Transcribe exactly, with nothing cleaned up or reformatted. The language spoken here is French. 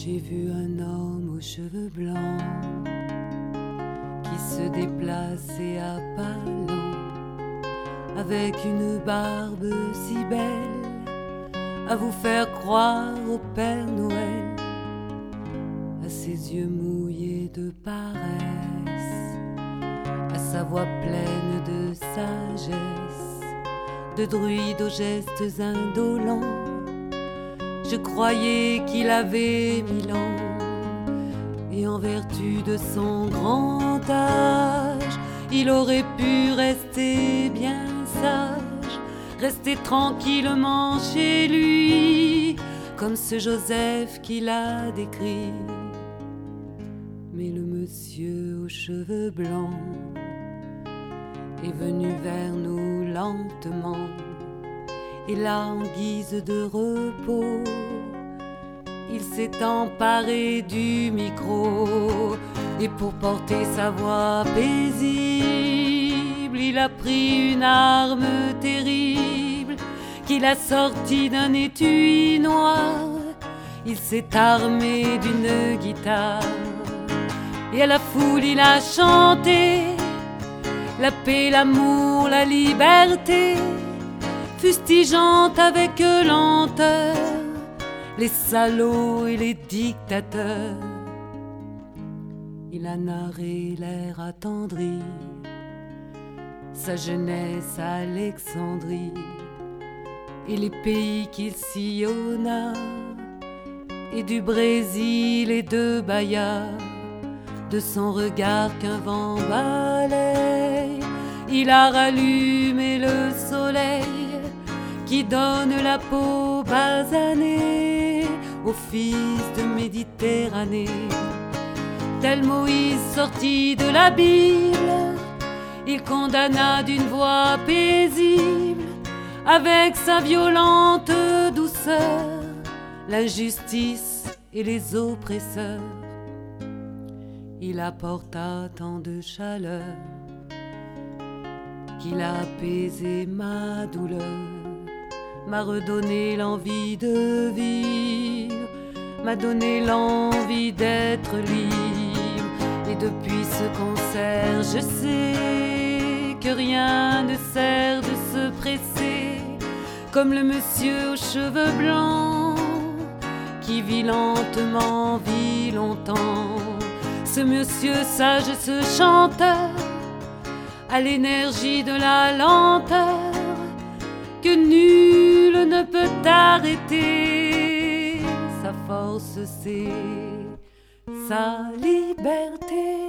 J'ai vu un homme aux cheveux blancs qui se déplaçait à pas lents, avec une barbe si belle, à vous faire croire au Père Noël, à ses yeux mouillés de paresse, à sa voix pleine de sagesse, de druide aux gestes indolents. Je croyais qu'il avait mille ans, et en vertu de son grand âge, il aurait pu rester bien sage, rester tranquillement chez lui, comme ce Joseph qu'il a décrit. Mais le monsieur aux cheveux blancs est venu vers nous lentement, et là, en guise de repos, il s'est emparé du micro, et pour porter sa voix paisible, il a pris une arme terrible qu'il a sortie d'un étui noir. Il s'est armé d'une guitare, et à la foule il a chanté la paix, l'amour, la liberté, fustigeant avec lenteur les salauds et les dictateurs. Il a narré l'air attendri, sa jeunesse à Alexandrie, et les pays qu'il sillonna, et du Brésil et de Bahia, de son regard qu'un vent balaye. Il a rallumé le soleil qui donne la peau basanée aux fils de Méditerranée. Tel Moïse sorti de la Bible, il condamna d'une voix paisible, avec sa violente douceur, l'injustice et les oppresseurs. Il apporta tant de chaleur qu'il a apaisé ma douleur, m'a redonné l'envie de vivre, m'a donné l'envie d'être libre. Et depuis ce concert, je sais que rien ne sert de se presser, comme le monsieur aux cheveux blancs qui vit lentement, vit longtemps. Ce monsieur sage, ce chanteur, à l'énergie de la lenteur, que nul ne peut arrêter. Sa force, c'est sa liberté.